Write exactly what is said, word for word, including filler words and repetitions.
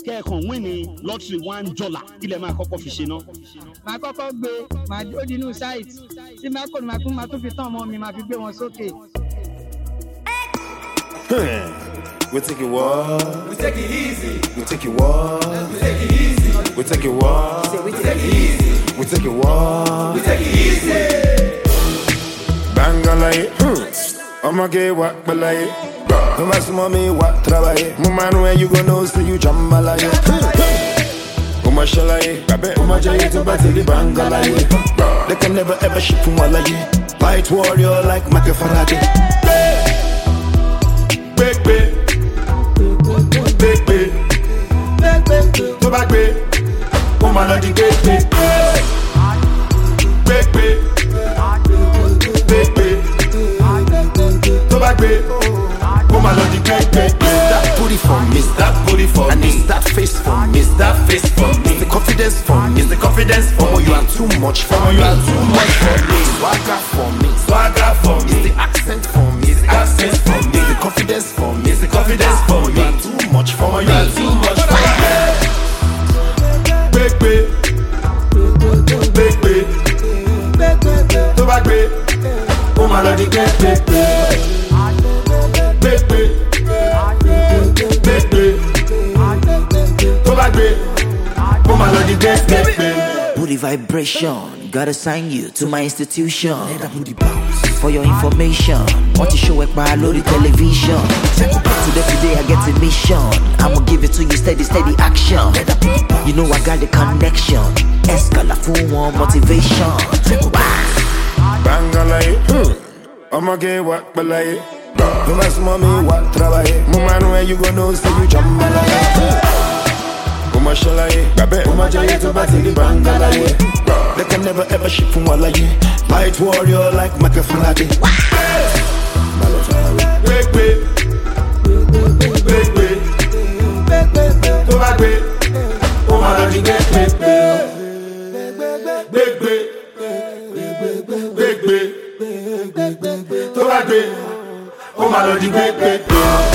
kẹ́ẹ̀kan win ní lottery one dollar ilẹ̀ máa kọ́kọ́ fi ṣe náà. Màá kọ́kọ́ gbé màá ó di inú site tí máa kò ní máa tún máa tún fi tán ọmọ mi máa fi gbé wọn sókè. We take it what? We take it easy. We take it what? We take it easy. We take it what? We take it easy. We take it what? We take it easy. Bangalay, I'ma get what balay. No matter mommy what trabaye. Mama know you gonna know say you jambalay. Uma shalay, babe, uma jay to battle Bangalay. They can never ever ship from Walaye. Fight warrior like Michael Faraday. Big big, big big, to back big. Uma la di big big, big big, big big, to back big. Uma la di big big. That booty for me, that booty for me, and that face for me, that face for me. It's the confidence for me, it's the confidence for me. You are too much for me, you are too much for me. Swagger for me, swagger for me. It's the accent for me, it's the accent for me. It's the confidence for me, it's the confidence for me. You are too much for me, you are too much for me. Big big, big big, to back big. Oh my lord, big big, big big, big big, big big, to back big. Oh my lord, big big, big. Booty vibration, gotta sign you to my institution. Let that booty bounce. For your information, want to show it by loaded television. Today, today I get a mission. I'ma give it to you steady, steady action. You know I got the connection. Escala full one motivation. Bangalay, I'ma get what balay. No matter mommy what trabaye. Mama know you gonna know say you jambalay. Uma shalay, babe, uma jay to battle Bangalay. They can never ever ship from Walaye. Fight warrior like Michael Faraday. Big big, big big, to back big. Oh my lord, big big, big big, big big, to back big. Oh my lord, big big.